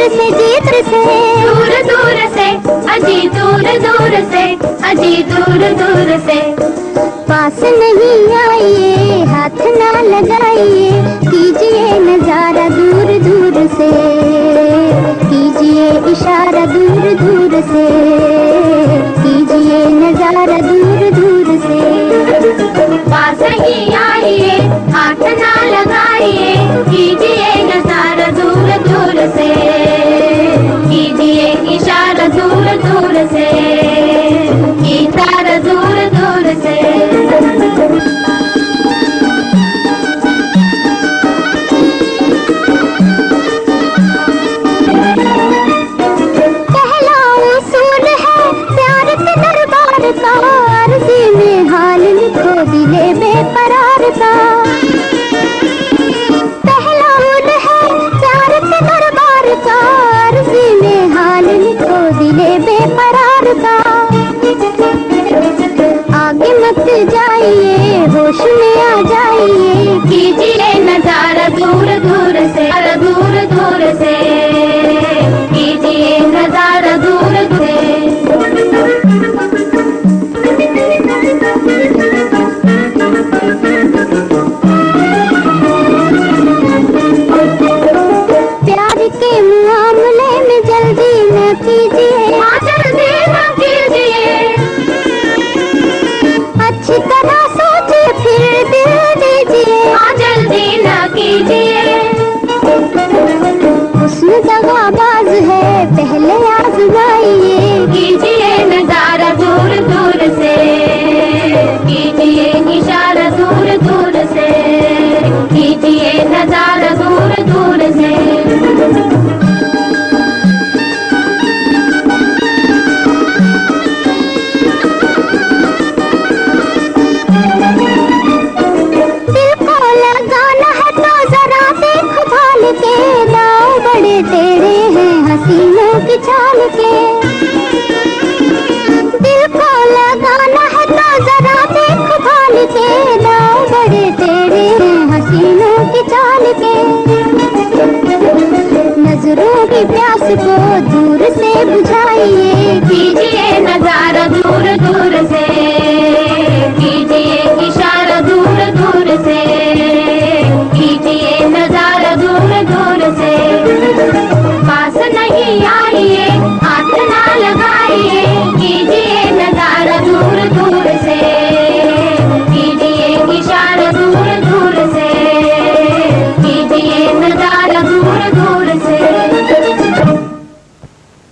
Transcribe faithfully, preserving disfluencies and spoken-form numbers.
से जीत से, दूर दूर से, अजी दूर दूर से, अजी दूर दूर से। पास नहीं आइए, हाथ ना लगाइए, कीजिए नजारा दूर दूर से, कीजिए इशारा दूर दूर से, कीजिए नजारा दूर दूर से। पास ही आइए, हाथ ना लगाइए, कीजिए नजारा दूर दूर से, कीजिए इशारा दूर दूर से, इशारा दूर दूर से। पहला उसूल है प्यार के दरबार का, अर्जी में हाल लिखो दिले बेकरार का। पहला उसूल है प्यार के दरबार का, अर्जी में हाल लिखो दिले बेकरार का। आगे मत जाइए, होश में आ जाइए, कीजिए नजारा दूर दूर से, दूर दूर से, कीजिए नजारा दूर दूर प्यार के मामले में जल्दी न कीजिए, हाँ जल्दी न कीजिए, अच्छी तरह सोचिए फिर दिल दीजिए, हाँ जल्दी न कीजिए। हुस्न दगाबाज है पहले आजमाइए, कीजिए नजारा दूर दूर से, कीजिए इशारा दूर दूर से, कीजिए नजारा दूर दूर से। दिल को लगाना है तो जरा देख भाल के, दाव बड़े टेढ़े हैं हसीनों की चाल